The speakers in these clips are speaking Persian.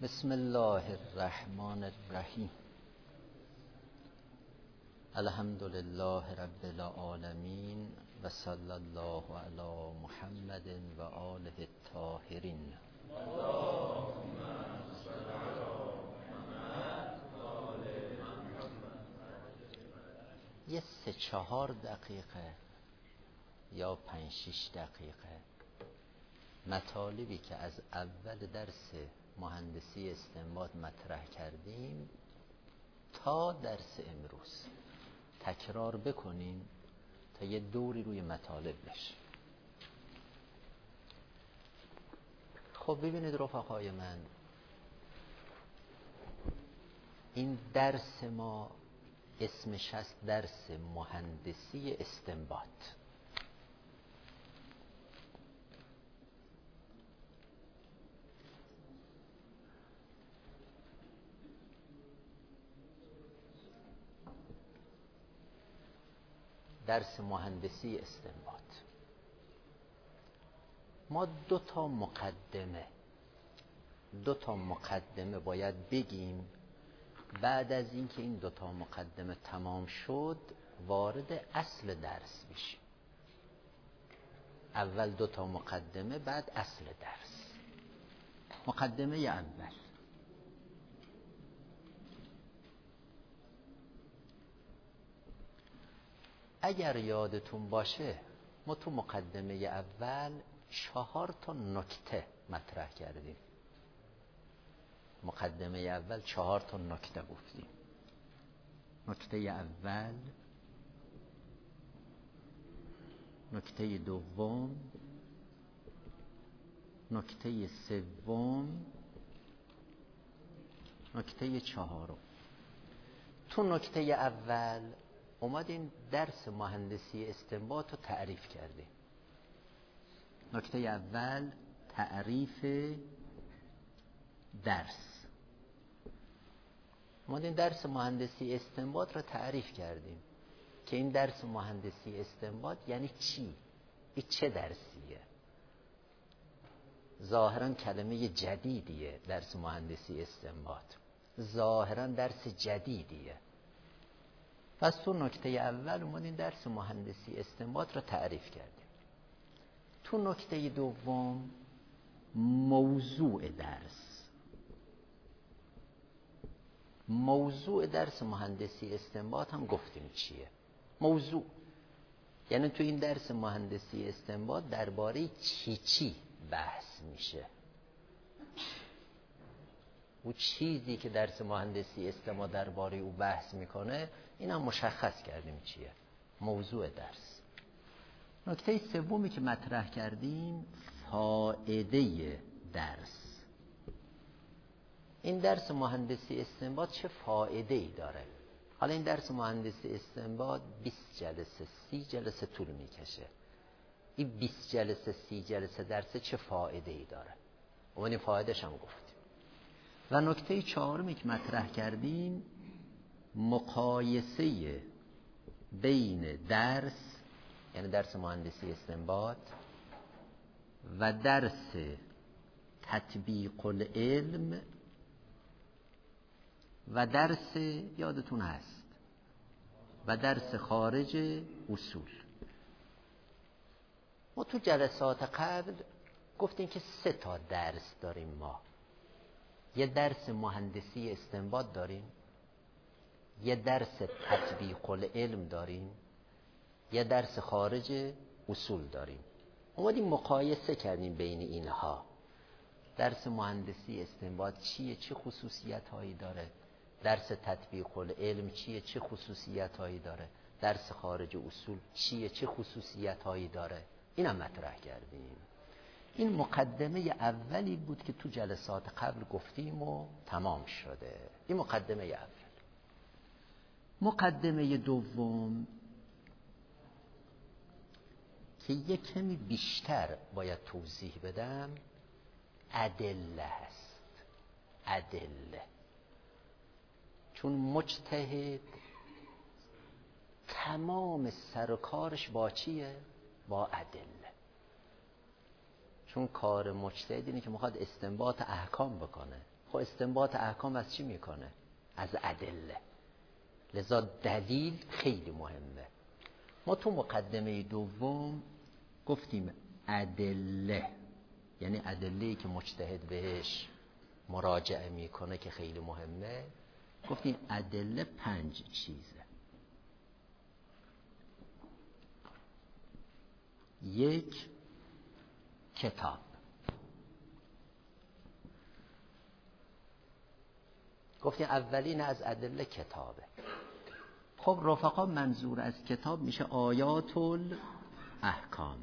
بسم الله الرحمن الرحیم. الحمد لله رب العالمین و صلی الله علی محمد و آله الطاهرین. اللهم صل علی محمد و آل محمد. یه 3-4 دقیقه یا 5-6 دقیقه مطالبی که از اول درس مهندسی استنباط مطرح کردیم تا درس امروز تکرار بکنیم تا یه دوری روی مطالب بشه. خب ببینید رفقای من، این درس ما اسمش هست درس مهندسی استنباط. درس مهندسی استنباط. ما دو تا مقدمه باید بگیم. بعد از اینکه این 2 مقدمه تمام شد وارد اصل درس بشیم. اول 2 مقدمه، بعد اصل درس. مقدمه اول، اگر یادتون باشه ما تو مقدمه اول 4 نکته مطرح کردیم. مقدمه اول 4 نکته گفتیم. نکته اول، نکته دوم، نکته سوم، نکته 4. تو نکته اول اومدیم درس مهندسی استنباط رو تعریف کردیم. نکته اول تعریف درس. اومدیم درس مهندسی استنباط رو تعریف کردیم که این درس مهندسی استنباط یعنی چی؟ این چه درسیه؟ ظاهرا کلمه جدیدیه درس مهندسی استنباط. ظاهرا درس جدیدیه. پس تو نکته اول اومدیم درس مهندسی استنباط رو تعریف کردیم. تو نکته دوم موضوع درس مهندسی استنباط هم گفتیم چیه. موضوع یعنی تو این درس مهندسی استنباط درباره چی بحث میشه. او چیزی که درس مهندسی استنباط درباره او بحث میکنه اینم مشخص کردیم چیه. موضوع درس. نکته سومی که مطرح کردیم فایده درس. این درس مهندسی استنباط چه فایده ای داره؟ حالا این درس مهندسی استنباط 20 جلسه 30 جلسه طول میکشه. این 20 جلسه 30 جلسه درس چه فایده ای داره؟ اون فایدهش هم گفتیم. و نکته 4 که مطرح کردیم مقایسه بین درس، یعنی درس مهندسی استنباط، و درس تطبیق العلم و درس یادتون هست و درس خارج اصول. ما تو جلسات قبل گفتیم که 3 درس داریم. ما یه درس مهندسی استنباط داریم، یه درس تطبیق العلم داریم، یه درس خارج اصول داریم. اومدیم مقایسه کردیم بین اینها. درس مهندسی استنباط چیه، چه خصوصیت هایی داره؟ درس تطبیق العلم چیه، چه خصوصیت هایی داره؟ درس خارج اصول چیه، چه خصوصیت هایی داره؟ اینم مطرح کردیم. این مقدمه اولی بود که تو جلسات قبل گفتیم و تمام شده. این مقدمه اول. مقدمه دوم که یک کمی بیشتر باید توضیح بدم ادله هست. ادله. چون مجتهد تمام سر و کارش با چیه؟ با ادله. چون کار مجتهد اینه که میخواد استنباط احکام بکنه. خب استنباط احکام از چی میکنه؟ از ادله. لذا دلیل خیلی مهمه. ما تو مقدمه دوم گفتیم ادله، یعنی ادله‌ای که مجتهد بهش مراجعه میکنه که خیلی مهمه. گفتیم ادله 5 چیزه. 1 کتاب. گفتیم اولین از ادله کتابه. خب رفقا منظور از کتاب میشه آیات الاحکام.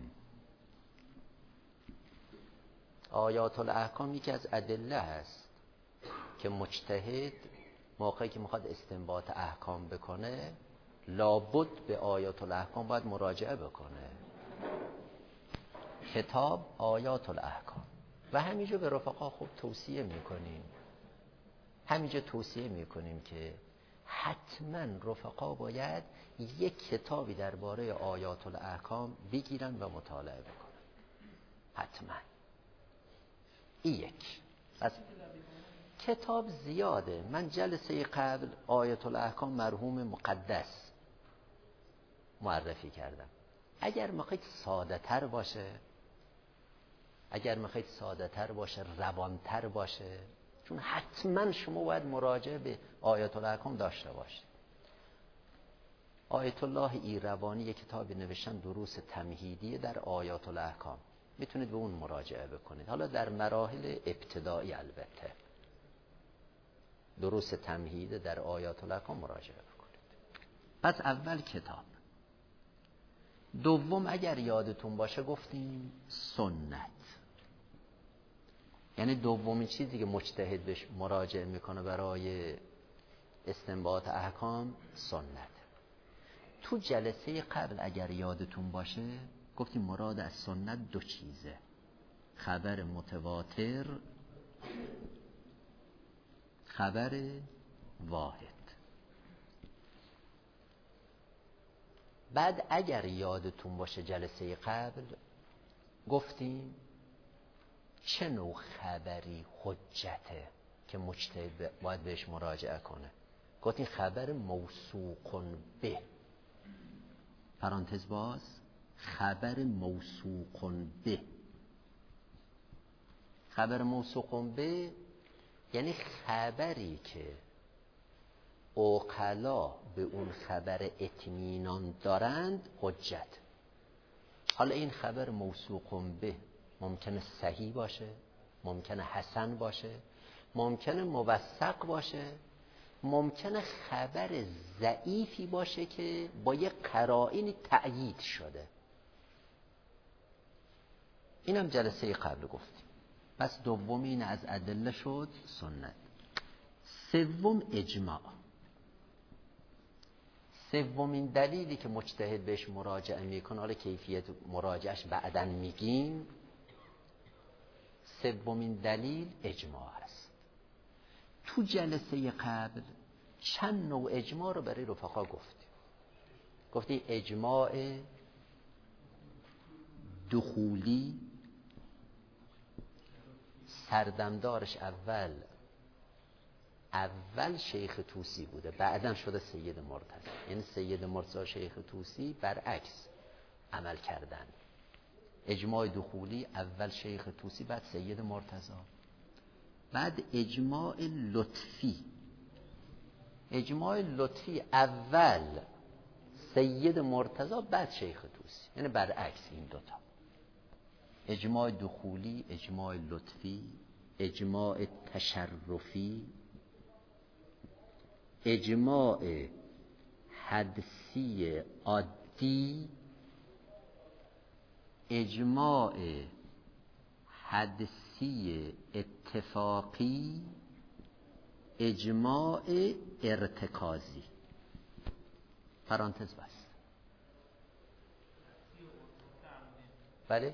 آیات الاحکام یکی از ادله هست که مجتهد موقعی که میخواد استنباط احکام بکنه لابد به آیات الاحکام باید مراجعه بکنه. کتاب آیات الاحکام. و همینجا به رفقا خوب توصیه میکنیم که حتما رفقا باید یک کتابی درباره آیات الاحکام بگیرن و مطالعه بکنن. حتما. این یک. از کتاب زیاده. من جلسه قبل آیات الاحکام مرحوم مقدس معرفی کردم. اگر میخواید ساده تر باشه، روانتر باشه، چون حتما شما باید مراجعه به آیات الاحکام داشته باشید. آیت الله ایروانی یک کتابی نوشتن دروس تمهیدی در آیات الاحکام. میتونید به اون مراجعه بکنید. حالا در مراحل ابتدایی البته. دروس تمهید در آیات الاحکام مراجعه بکنید. پس اول کتاب. دوم اگر یادتون باشه گفتیم سنت. یعنی دومین چیزی که مجتهد بهش مراجعه میکنه برای استنباط احکام سنت. تو جلسه قبل اگر یادتون باشه گفتیم مراد از سنت 2 چیزه. خبر متواتر، خبر واحد. بعد اگر یادتون باشه جلسه قبل گفتیم چه نوع خبری حجته که مجتهد باید بهش مراجعه کنه. گفتیم خبر موثوق به، پرانتز باز، خبر موثوق به. خبر موثوق به یعنی خبری که عقلا به اون خبر اطمینان دارند حجت. حالا این خبر موثوق به ممکنه صحیح باشه، ممکنه حسن باشه، ممکنه موثق باشه، ممکنه خبر ضعیفی باشه که با یک قرائنی تأیید شده. اینم جلسه قبل گفتیم. پس دومین از ادله شد سنت. سوم اجماع. سومین دلیلی که مجتهد بهش مراجعه میکنه، حالا کیفیت مراجعهش بعداً میگیم، سومین دلیل اجماع است. تو جلسه قبل چند نوع اجماع رو برای رفقا گفتیم اجماع دخولی، سردمدارش اول شیخ طوسی بوده، بعداً شده سید مرتضی. یعنی سید مرتضی شیخ طوسی برعکس عمل کردن. اجماع دخولی اول شیخ طوسی، بعد سید مرتضی. بعد اجماع لطفی. اجماع لطفی اول سید مرتضی، بعد شیخ طوسی. یعنی برعکس این دوتا. اجماع دخولی، اجماع لطفی، اجماع تشرفی، اجماع حدسی عادی، اجماع حدسی اتفاقی، اجماع ارتکازی. پرانتز بست. بله؟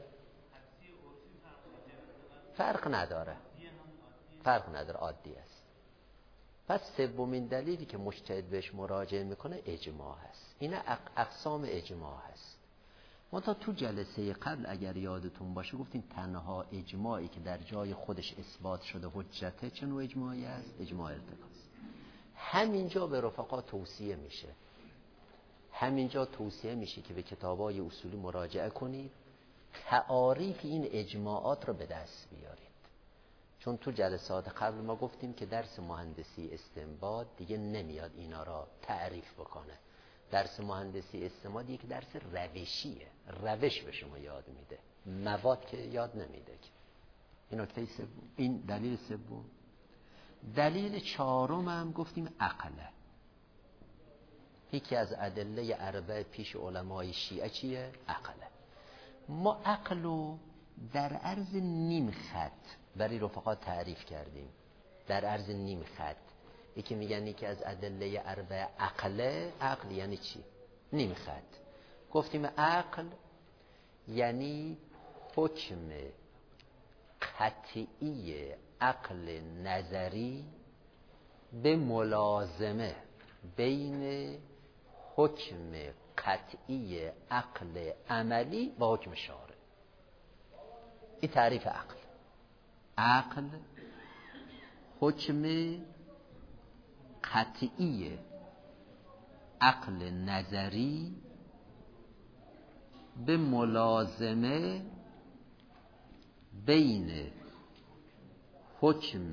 فرق نداره، عادی است. پس سومین دلیلی که مجتهد بهش مراجعه میکنه اجماع هست. این اقسام اجماع هست. ما تا تو جلسه قبل اگر یادتون باشه گفتیم تنها اجماعی که در جای خودش اثبات شده حجته چه نوع اجماعی است؟ اجماع ارتکاز. همینجا به رفقا توصیه میشه، همینجا توصیه میشه که به کتابای اصولی مراجعه کنید، تعاریف این اجماعات رو به دست بیارید. چون تو جلسات قبل ما گفتیم که درس مهندسی استنباط دیگه نمیاد اینا را تعریف بکنه. درس مهندسی استنباط یک درس روشیه، روش به شما یاد میده، مواد که یاد نمیده. این نکته سوم، این دلیل سوم. دلیل چهارم هم گفتیم عقله. یکی از ادله اربع پیش علمای شیعه چیه؟ عقله. ما عقلو در عرض نیم خط برای رفقا تعریف کردیم، در عرض نیم خط. یکی میگن یکی از ادله اربع عقله. عقل یعنی چی؟ نیم خط. گفتیم عقل یعنی حکم قطعی عقل نظری به ملازمه بین حکم قطعی عقل عملی و حکم شارع. این تعریف عقل. عقل حکم قطعی عقل نظری به ملازمه بین حکم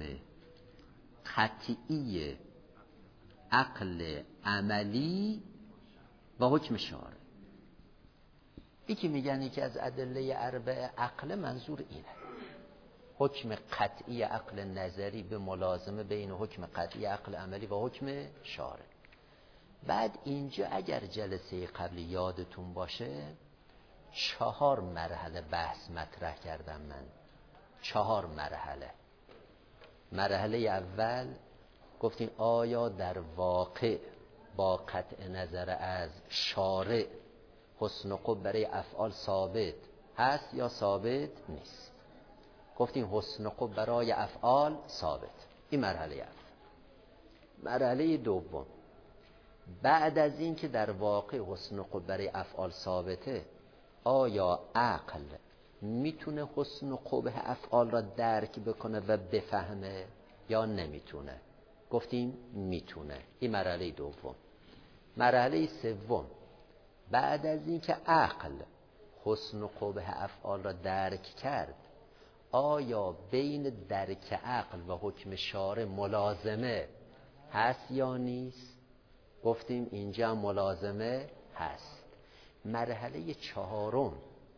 قطعی عقل عملی و حکم شارع. یکی میگن یکی از ادله اربع عقل منظور اینه، حکم قطعی عقل نظری به ملازمه بین حکم قطعی عقل عملی و حکم شارع. بعد اینجا اگر جلسه قبل یادتون باشه 4 مرحله بحث مطرح کردم من. 4 مرحله. مرحله اول گفتیم آیا در واقع با قطع نظر از شارع حسن قبح برای افعال ثابت هست یا ثابت نیست؟ گفتیم حسن قبح برای افعال ثابت. این مرحله اول. مرحله دوم، بعد از این که در واقع حسن قبح برای افعال ثابته، آیا عقل میتونه حسن قبح افعال را درک بکنه و بفهمه یا نمیتونه؟ گفتیم میتونه. این مرحله دوم. مرحله سوم، بعد از این که عقل حسن قبح افعال را درک کرد، آیا بین درک عقل و حکم شارع ملازمه هست یا نیست؟ گفتیم اینجا ملازمه هست. مرحله چهارم،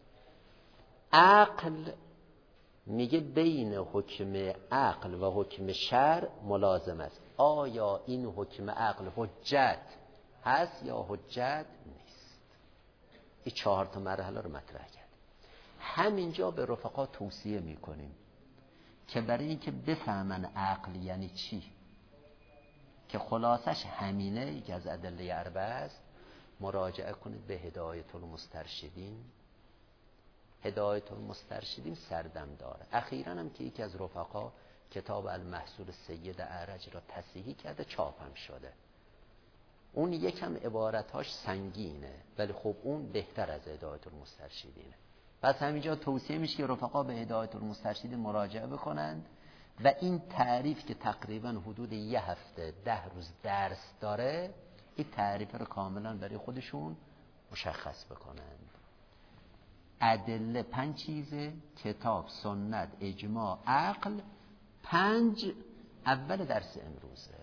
عقل میگه بین حکم عقل و حکم شرع ملازم است. آیا این حکم عقل حجت هست یا حجت نیست؟ این 4 تا مرحله رو مطرح کرد. همینجا به رفقا توصیه میکنیم که برای اینکه بفهمن عقل یعنی چی، که خلاصش همینه، یکی از ادله اربع است، مراجعه کنید به هدایت المسترشدین. هدایت المسترشدین سردم داره. اخیراً هم که یکی از رفقا کتاب المحصول سید اعرج را تصحیح کرده، چاپ هم شده. اون یکم عبارتاش سنگینه ولی خب اون بهتر از هدایت المسترشدینه. پس همینجا توصیه میشه که رفقا به هدایت المسترشدین مراجعه بکنند و این تعریف که تقریباً حدود 1 هفته 10 روز درس داره، این تعریف رو کاملاً برای خودشون مشخص بکنند. ادله 5 چیزه: کتاب، سنت، اجماع، عقل. 5 اول درس امروزه.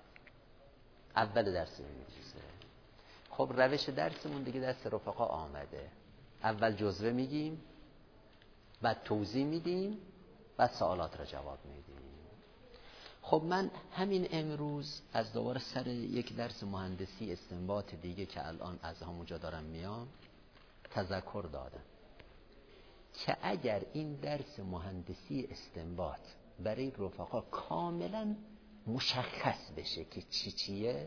خب روش درسمون دیگه دست رفقا آمده. اول جزوه میگیم، بعد توضیح میدیم، بعد سوالات را جواب میدیم. خب من همین امروز از دوباره سر یک درس مهندسی استنباط دیگه که الان از همونجا دارم میام تذکر دادم که اگر این درس مهندسی استنباط برای رفقا کاملا مشخص بشه که چیه،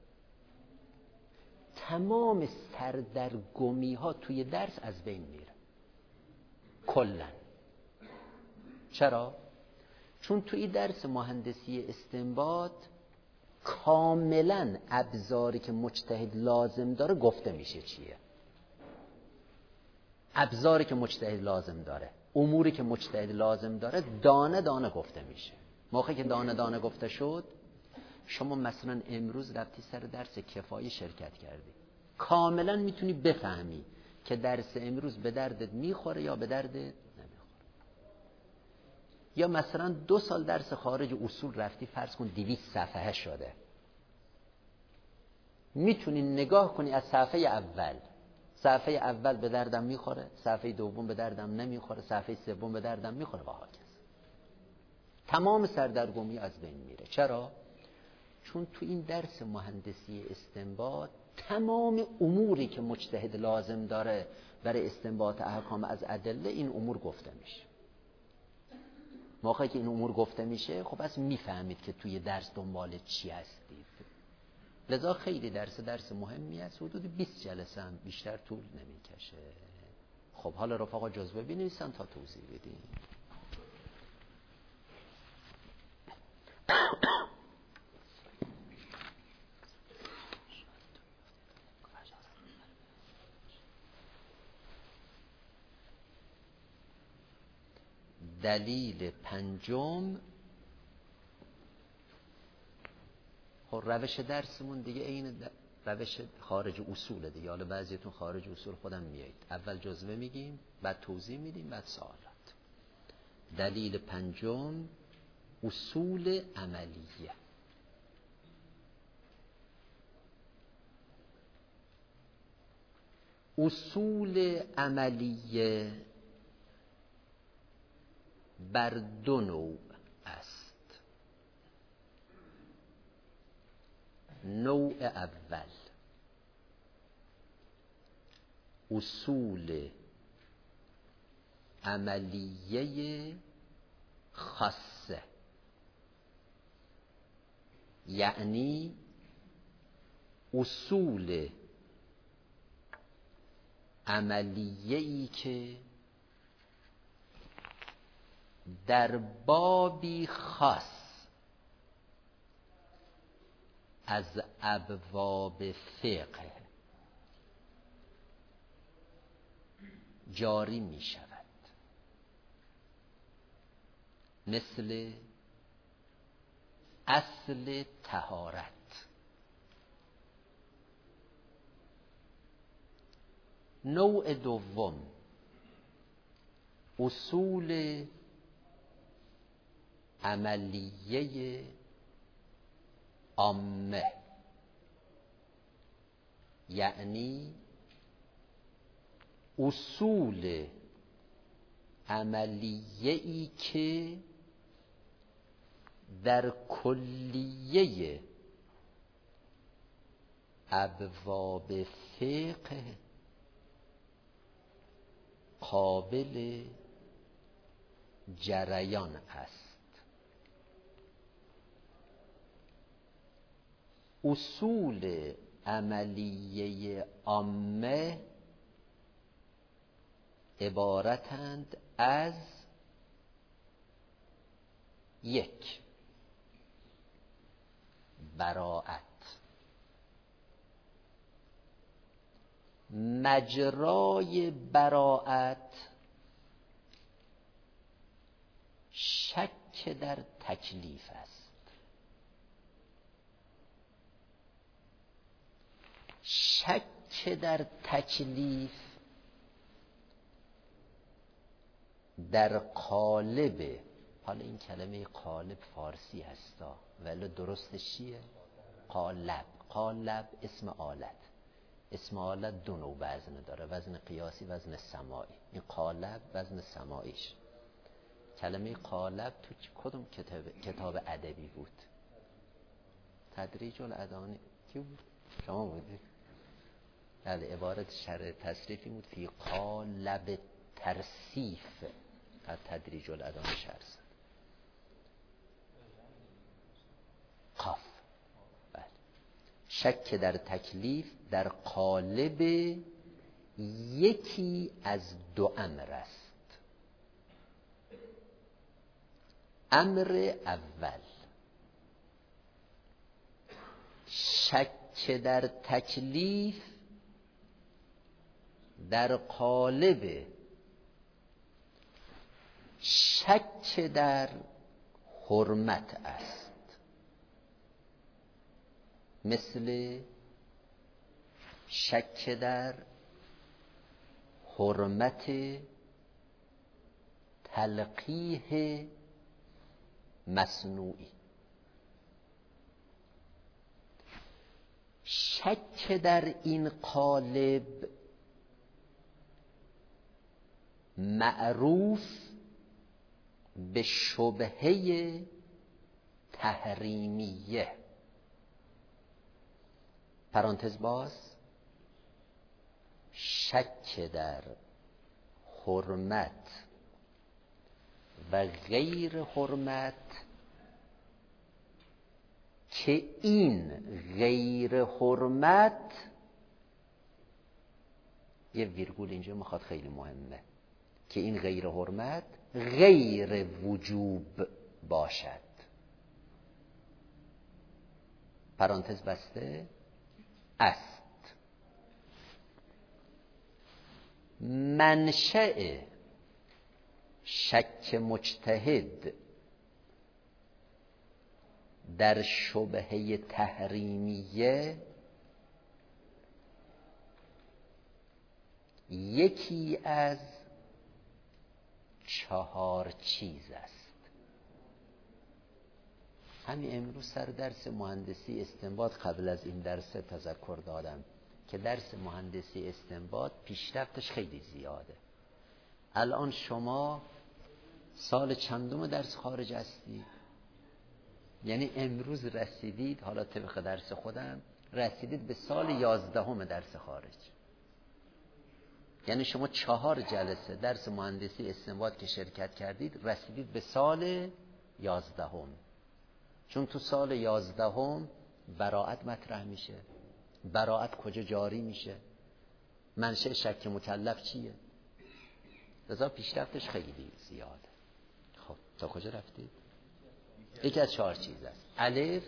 تمام سردرگمی ها توی درس از بین میره کلا. چرا؟ چون توی درس مهندسی استنباط کاملا ابزاری که مجتهد لازم داره گفته میشه چیه. ابزاری که مجتهد لازم داره، اموری که مجتهد لازم داره دانه دانه گفته میشه. موقعی که دانه دانه گفته شد، شما مثلا امروز رفتی سر درس کفایی شرکت کردی، کاملا میتونی بفهمی که درس امروز به دردت میخوره یا به دردت نمیخوره. یا مثلا 2 سال درس خارج اصول رفتی، فرض کن 200 صفحه شده، میتونی نگاه کنی از صفحه اول به دردم میخوره، صفحه دوم به دردم نمیخوره، صفحه سوم به دردم میخوره و هاکذا. تمام سردرگمی از بین میره. چرا؟ چون تو این درس مهندسی استنباط تمام اموری که مجتهد لازم داره برای استنباط احکام از ادله، این امور گفته میشه. موقعی که این امور گفته میشه، خب پس میفهمید که توی درس دنبال چی هستید. لذا خیلی درس مهمی است، حدود 20 جلسه هم بیشتر طول نمیکشه. خب حالا رفقا جزوه بنویسن تا توضیح بدیم. دلیل پنجم، خب روش درسمون دیگه این روش خارج اصوله دیگه. حالا بعضیتون خارج اصول خودم میایید، اول جزوه میگیم، بعد توضیح میدیم، بعد سوالات. دلیل پنجم، اصول عملیه. اصول عملیه بر 2 نوع است. نوع اول، اصول عملیه خاصه، یعنی اصول عملیه‌ای که در بابی خاص از ابواب فقه جاری می شود، مثل اصل طهارت. نوع دوم، اصول عملیه عامه، یعنی اصول عملیه‌ای که در کلیه ابواب فقه قابل جریان است. اصول عملیه عامه عبارتند از 1. براءت. مجرای براءت شک در تکلیف است. شک در تکلیف در قالب، حالا این کلمه قالب فارسی هستا ولی درستش چیه؟ قالب. قالب اسم آلت. اسم آلت 2 نوع وزن داره، وزن قیاسی، وزن سماعی. این قالب وزن سماعیش. کلمه قالب تو کدوم کتاب ادبی بود؟ تدریج الادانی. کی بود؟ شما بودی؟ بله، عبارت شرح تصریفی بود فی قالب ترصیف از تدریج الادانی شرح زد. قاف. بله. شک در تکلیف در قالب یکی از 2 امر است. امر اول، شک در تکلیف در قالب شک در حرمت است، مثل شک در حرمت تلقیح مصنوعی. شک در این قالب معروف به شبهه تحریمیه. پرانتز باز، شک در حرمت و غیر حرمت که این غیر حرمت، یه ویرگول اینجا میخواد خیلی مهمه، که این غیر حرمت غیر وجوب باشد. پرانتز بسته است. منشأ شک مجتهد در شبهه تحریمیه یکی از 4 چیز است. همین امروز سر درس مهندسی استنباط قبل از این درس تذکر دادم که درس مهندسی استنباط پیشرفتش خیلی زیاده. الان شما سال چندم درس خارج هستی؟ یعنی امروز رسیدید، حالا طبق درس خودم رسیدید به سال 11 درس خارج. یعنی شما 4 جلسه درس مهندسی استنباط که شرکت کردید رسیدید به سال 11. چون تو سال 11 براءت مطرح میشه. براءت کجا جاری میشه؟ منشأ شک مکلف چیه؟ لذا پیشرفتش خیلی زیاده. خب تا کجا رفتید؟ یکی از 4 چیز است. الف،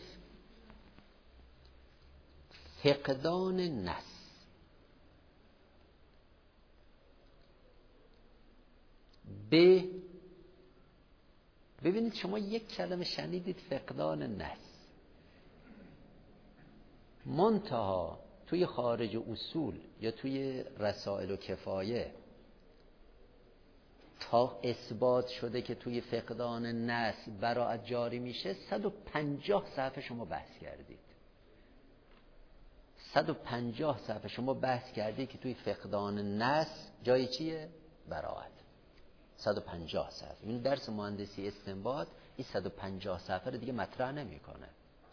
فقدان نص. ب، ببینید شما یک کلمه شنیدید فقدان نص، منتها توی خارج اصول یا توی رسائل و کفایه تا اثبات شده که توی فقدان نص براءت جاری میشه 150 صفحه شما بحث کردید. 150 صفحه شما بحث کردید که توی فقدان نص جای چیه؟ براءت. 150 صفحه. این درس مهندسی استنباط این 150 صفحه رو دیگه مطرح نمیکنه.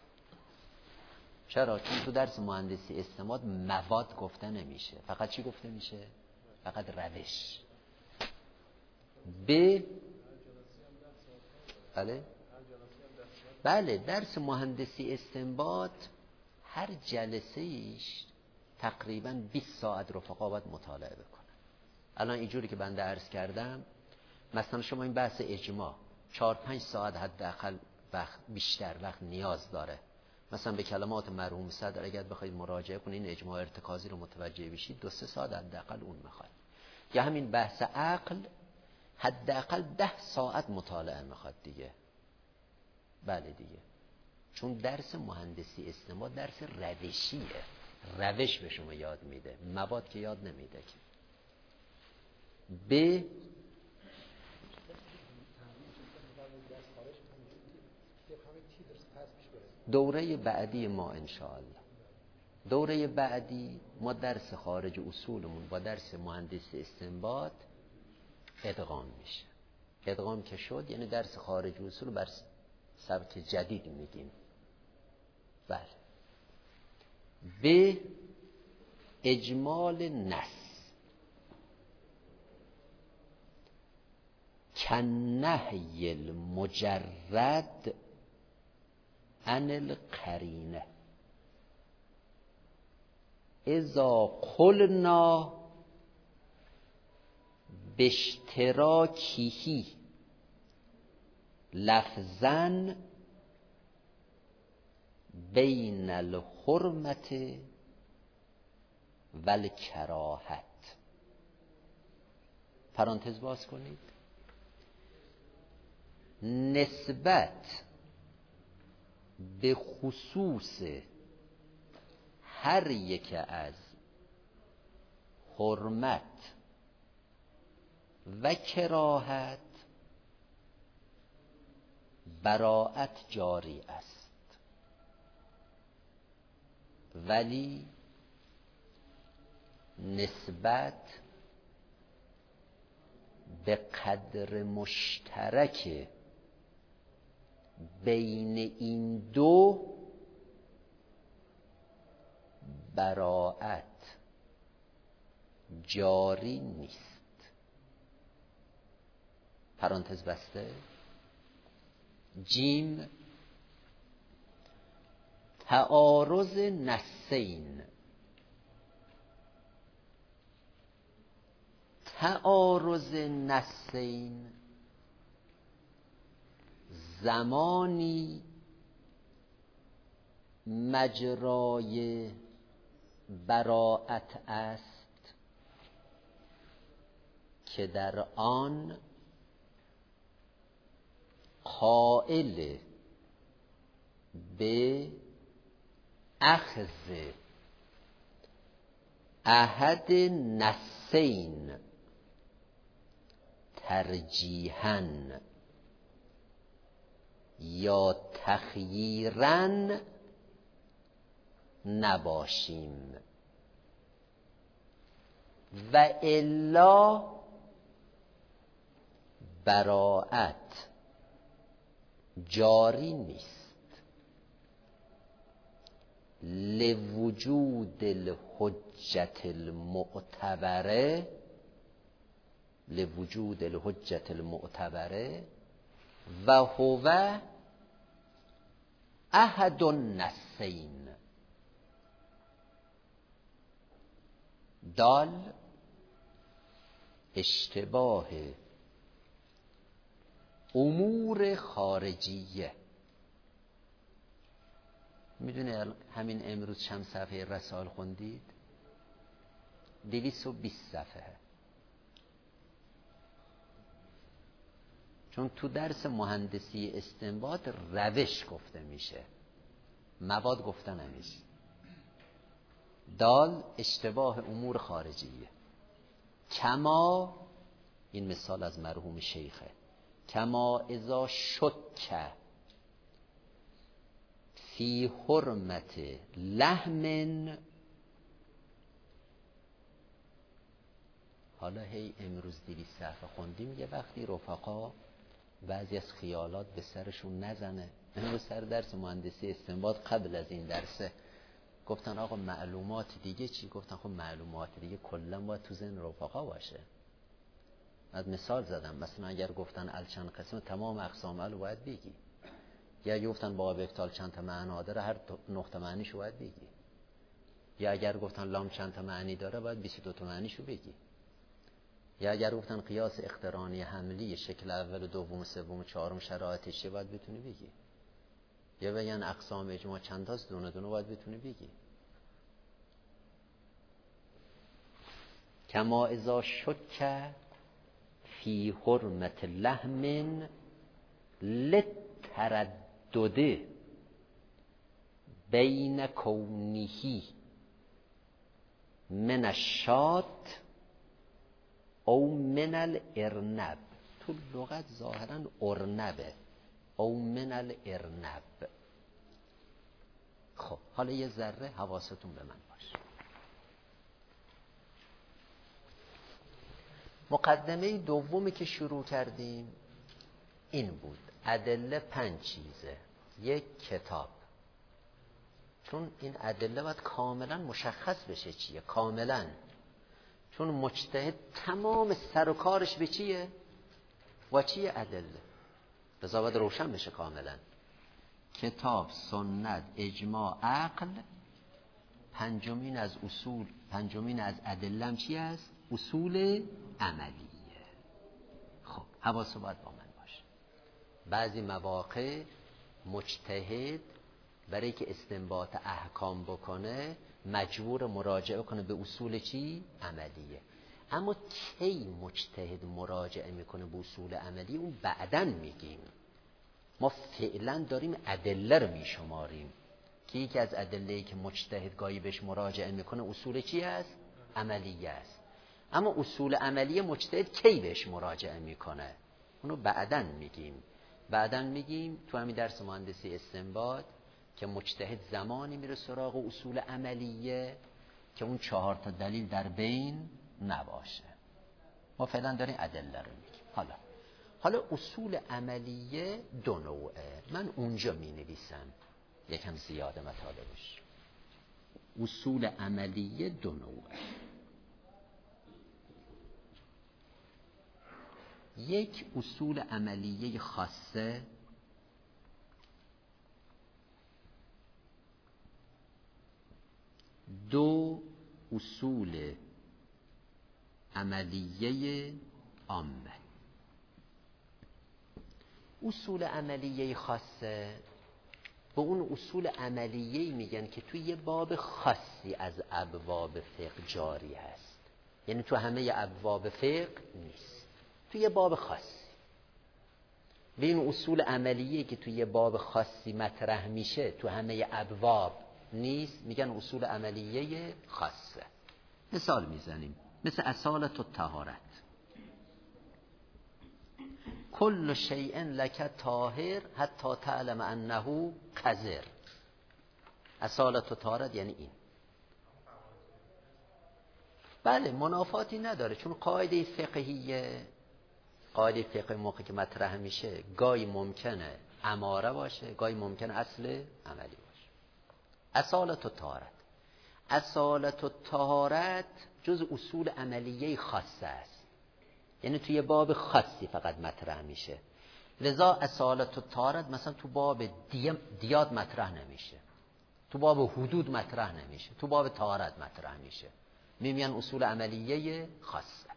چرا؟ چون تو درس مهندسی استنباط مواد گفته نمیشه، فقط چی گفته میشه؟ فقط روش. بله درس مهندسی استنباط هر جلسه ایش تقریبا 20 ساعت رفقا باید مطالعه بکنه. الان اینجوری که بنده عرض کردم، مثلا شما این بحث اجماع 4-5 ساعت حداقل وقت، بیشتر وقت نیاز داره. مثلا به کلمات مرحوم صدر اگر بخواید مراجعه کنید این اجماع ارتکازی رو متوجه بشید 2-3 ساعت حداقل اون میخواد. یا همین بحث عقل حداقل 10 ساعت مطالعه میخواد دیگه. بله دیگه، چون درس مهندسی استنباط درس روشیه، روش به شما یاد میده، مواد که یاد نمیده. که به دوره بعدی ما انشاءالله، دوره بعدی ما درس خارج اصولمون با درس مهندسی استنباط ادغام میشه. ادغام که شد یعنی درس خارج اصول بر سبک جدید میگیم. بله. به اجمال نص کنهی المجرد عن القرینه اذا قلنا باشتراکه لفظاً بین الحرمت و الکراهت. پرانتز باز کنید، نسبت به خصوص هر یک از حرمت و کراهت براءت جاری است، ولی نسبت به قدر مشترک بین این دو براءت جاری نیست. پرانتز بسته. جیم، تعارض نصین. تعارض نصین زمانی مجرای براءت است که در آن قائل به اخذ احد نصین ترجیحاً یا تخییراً نباشیم و الا براءت جاری نیست. لوجود الحجة المعتبره، لوجود الحجة المعتبره و هو احد النصین. دال، اشتباه امور خارجیه. میدونه همین امروز چند صفحه رسائل خوندید؟ 220 صفحه. چون تو درس مهندسی استنباط روش گفته میشه، مواد گفته نمیشه. دال، اشتباه امور خارجیه. کما، این مثال از مرحوم شیخه، کما اذا شک فی حرمت لحم. حالا هی امروز 200 صفحه خوندیم، یه وقتی رفقا بعضی از خیالات به سرشون نزنه. امروز سر درس مهندسی استنباط قبل از این درسه گفتن آقا معلومات دیگه چی؟ گفتن خب معلومات دیگه کلا باید تو ذهن رفقا باشه. از مثال زدم، مثلا اگر گفتن ال چند قسم، تمام اقسام ال باید بگی. یا گفتن باب افتال چند تا معنا داره، هر نقطه معنیشو باید بگی. یا اگر گفتن لام چند تا معنی داره، باید 22 تا معنیشو بگی. یا اگر گفتن قیاس اقترانی حملی شکل اول و دوم و سوم و چهارم شرایطش چیه، باید بتونی بگی. یا بگن اقسام اجماع چند تاست، دونه دونه باید بتونی بگی. کما اذا شک فی حرمت لحم لتردد بین کونه من الشات او من الارنب. تو لغت ظاهرا ارنبه، او من الارنب. خب حالا یه ذره حواستون به من باشه. مقدمه دومی که شروع کردیم این بود، ادله 5 چیزه. یک، کتاب، چون این ادله باید کاملا مشخص بشه چیه، کاملا. چون مجتهد تمام سر و کارش به چیه؟ و چیه ادله، لذا باید روشن بشه کاملا. کتاب، سنت، اجماع، عقل. پنجمین از اصول، پنجمین از ادله هم چی است؟ اصول عملیه. خب حواس باید با من باشه. بعضی مواقع مجتهد برای که استنباط احکام بکنه مجبور مراجعه کنه به اصول چی؟ عملیه. اما کی مجتهد مراجعه میکنه به اصول عملی، اون بعدن میگیم. ما فعلا داریم ادله رو میشماریم که یکی از ادله‌ای که مجتهد گاهی بهش مراجعه میکنه اصول چی است؟ عملیه است. اما اصول عملیه مجتهد کی بهش مراجعه میکنه؟ اونو بعدن میگیم. بعدن میگیم تو همین درس مهندسی استنباط که مجتهد زمانی میره سراغ اصول عملیه که اون 4 تا دلیل در بین نباشه. ما فعلا داریم ادله رو میگیم. حالا اصول عملیه 2 نوعه. من اونجا می نویسم یکم زیاده مطالبش. اصول عملیه 2 نوعه. یک اصول عملیه خاصه، دو اصول عملیه عامه. اصول عملیه خاصه به اون اصول عملیه میگن که توی یه باب خاصی از ابواب فقه جاری هست، یعنی تو همه ابواب فقه نیست، توی یه باب خاصی. و این اصول عملیه که توی یه باب خاصی مطرح میشه تو همه ابواب نیست، میگن اصول عملیه خاصه. مثال میزنیم، مثل اصالت الطهارت. کل شیء لک طاهر حتی تعلم انه قذر. اصالت الطهارت یعنی این. بله، منافاتی نداره، چون قاعده فقهیه، قاعده فقه موقع که مطرح میشه گاهی ممکنه اماره باشه، گاهی ممکنه اصل عملی باشه. اصالت الطهارت، اصالت الطهارت جز اصول عملیه خاصه است، یعنی توی باب خاصی فقط مطرح میشه. لذا اصالت الطهارت مثلا تو باب دیات مطرح نمیشه، تو باب حدود مطرح نمیشه، تو باب طهارت مطرح میشه. میگن اصول عملیه خاصه.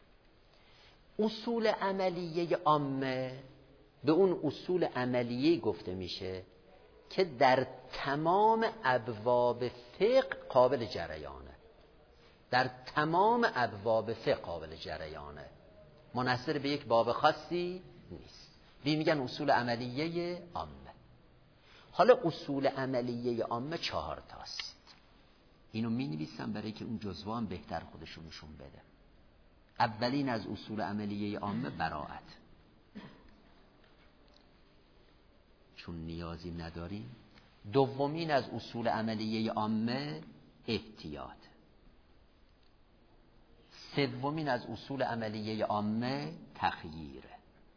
اصول عملیه عامه به اون اصول عملیه گفته میشه که در تمام ابواب فقه قابل جریانه، در تمام ابواب فقه قابل جریانه، منحصر به یک باب خاصی نیست. میگن اصول عملیه عامه. حالا اصول عملیه عامه 4 تاست. اینو می نویسم برای که اون جزوه هم بهتر خودشو نشون بده. اولین از اصول عملیه عامه براءت، چون نیازی نداریم. دومین از اصول عملیه عامه احتیاط. سومین از اصول عملیه عامه تخییره.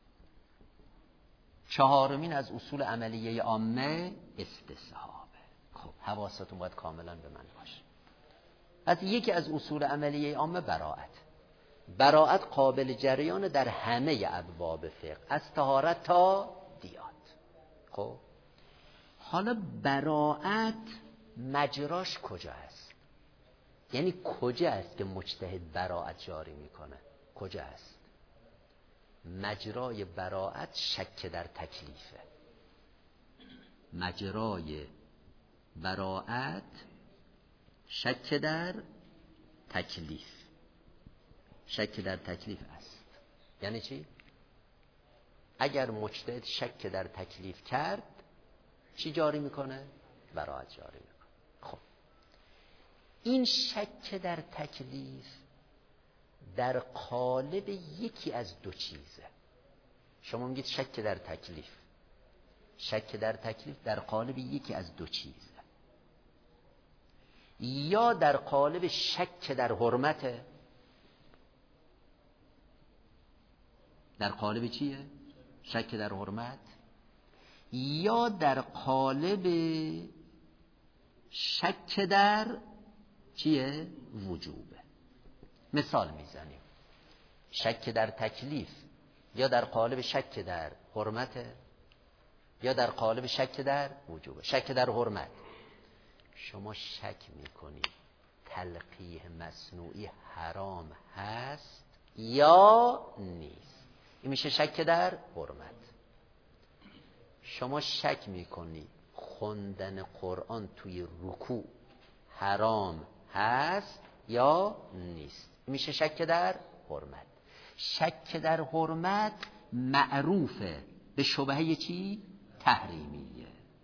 چهارمین از اصول عملیه عامه استصحابه. خب حواستون باید کاملا به من باشه. از یکی از اصول عملیه عامه براءت. براءت قابل جریان در همه ابواب فقه، از طهارت تا دیات. خب حالا براءت مجراش کجا است؟ یعنی کجا است که مجتهد براءت جاری میکنه؟ کجا است؟ مجرای براءت شک در تکلیفه. مجرای براءت شک در تکلیف، شک در تکلیف است. یعنی چی؟ اگر مجتهد شک در تکلیف کرد چی جاری میکنه؟ براءت جاری میکنه. خب این شک در تکلیف در قالب یکی از 2 چیزه. شما میگید شک در تکلیف، شک در تکلیف در قالب یکی از 2 چیزه. یا در قالب شک در حرمته. در قالب چیه؟ شک در حرمت. یا در قالب شک در چیه؟ وجوبه. مثال میزنیم. شک در تکلیف یا در قالب شک در حرمته یا در قالب شک در وجوبه. شک در حرمت، شما شک میکنی تلقیح مصنوعی حرام هست یا نیست، این میشه شک در حرمت. شما شک میکنی خوندن قرآن توی رکوع حرام هست یا نیست، میشه شک در حرمت. شک در حرمت معروفه به شبهه چی؟ تحریمیه.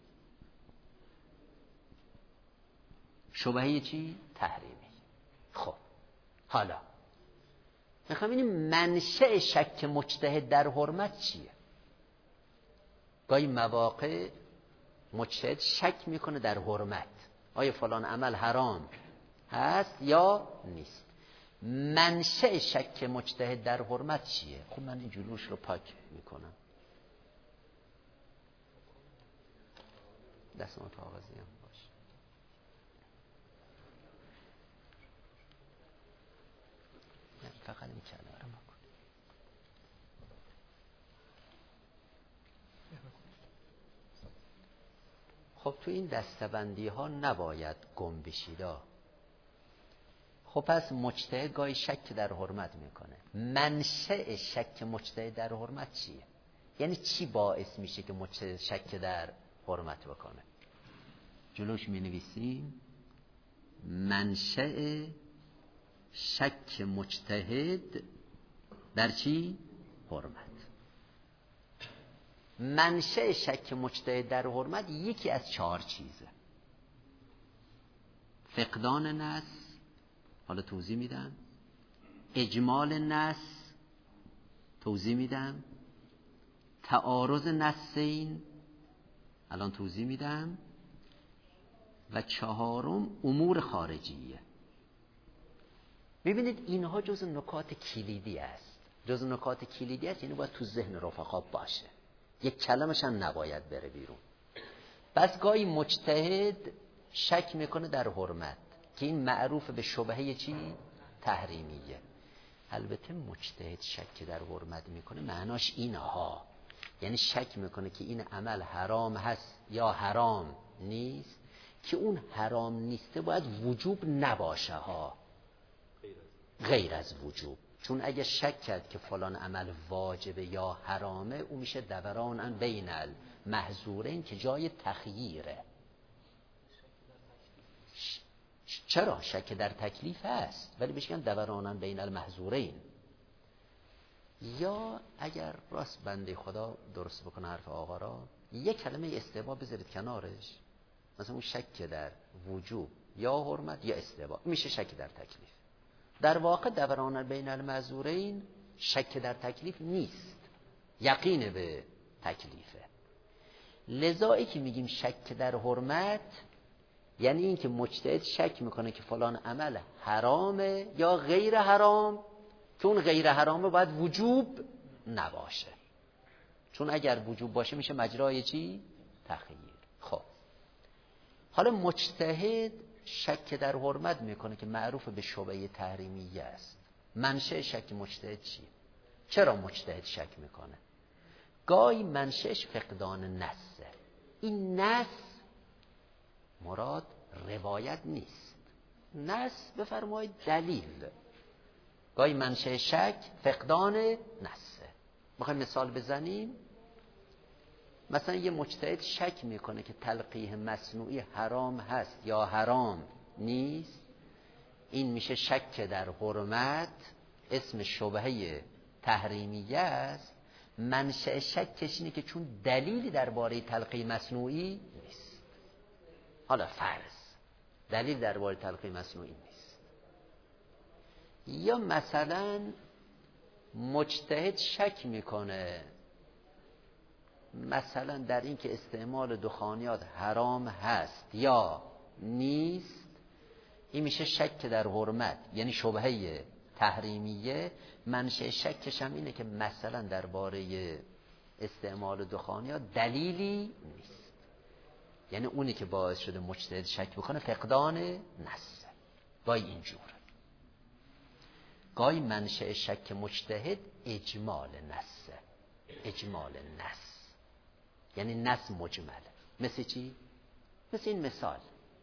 شبهه چی؟ تحریمی. خب حالا میخوام ببینیم منشأ شک مجتهد در حرمت چیه. گاهی مواقع مجتهد شک میکنه در حرمت، آیا فلان عمل حرام هست یا نیست. منشأ شک مجتهد در حرمت چیه؟ خب من این جلوش رو پاک میکنم. دستم کاغذی هم باشه. فقط این کنار ما کن. خب تو این دستبندی ها نباید گم بشیدا. خب پس مجتهد گاهی شک در حرمت میکنه. منشأ شک مجتهد در حرمت چیه؟ یعنی چی باعث میشه که مجتهد شک در حرمت بکنه؟ جلوش می نویسیم منشأ شک مجتهد در چی؟ حرمت. منشأ شک مجتهد در حرمت یکی از 4 چیزه. فقدان نص، حالا توضیح میدم. اجمال نص، توضیح میدم. تعارض نصین، الان توضیح میدم. و 4م امور خارجیه. ببینید اینها جز نکات کلیدی است. جز نکات کلیدی است، یعنی باید تو ذهن رفقا باشه. یک کلمش هم نباید بره بیرون. بس گاهی مجتهد شک میکنه در حرمت که این معروف به شبهه چی؟ تحریمیه. البته مجتهد شک در حرمت میکنه معناش اینها، یعنی شک میکنه که این عمل حرام هست یا حرام نیست، که اون حرام نیسته باید وجوب نباشه ها، غیر از وجوب. چون اگه شک کرد که فلان عمل واجبه یا حرامه، اون میشه دوران بین المحظورین که جای تخییره. چرا؟ شک در تکلیف هست ولی بهش میگن دوران بین المحظورین. یا اگر راست بنده خدا درست بکنه حرف آقا را، یک کلمه استوا بذارید کنارش، مثلا اون شک در وجوب یا حرمت یا استوا، میشه شک در تکلیف. در واقع دوران بین المحظورین شک در تکلیف نیست، یقین به تکلیفه. لذایی که میگیم شک در حرمت، یعنی این که مجتهد شک میکنه که فلان عمل حرامه یا غیر حرام، چون غیر حرامه باید وجوب نباشه، چون اگر وجوب باشه میشه مجرای چی؟ تخییر. خب حالا مجتهد شک در حرمت میکنه که معروف به شبهه تحریمیه است. منشأ شک مجتهد چیه؟ چرا مجتهد شک میکنه؟ گاهی منشأش فقدان نصه. این نص مراد روایت نیست، نص بفرمایید دلیل. گاهی منشأ شک فقدان نصه. میخوایم مثال بزنیم. مثلا یه مجتهد شک میکنه که تلقیح مصنوعی حرام هست یا حرام نیست، این میشه شک در حرمت، اسم شبهه تحریمیه است. منشأ شکش اینه که چون دلیلی درباره تلقیح مصنوعی نیست. حالا فرض دلیل درباره تلقیح مصنوعی نیست. یا مثلا مجتهد شک میکنه مثلا در این که استعمال دخانیات حرام هست یا نیست، این میشه شک در حرمت، یعنی شبهه تحریمیه. منشأ شکش هم اینه که مثلا درباره استعمال دخانیات دلیلی نیست، یعنی اونی که باعث شده مجتهد شک بکنه فقدان نص. گاهی اینجور، گاهی منشأ شک مجتهد اجمال نص. اجمال نص یعنی نص مجمله. مثل چی؟ مثل این مثال،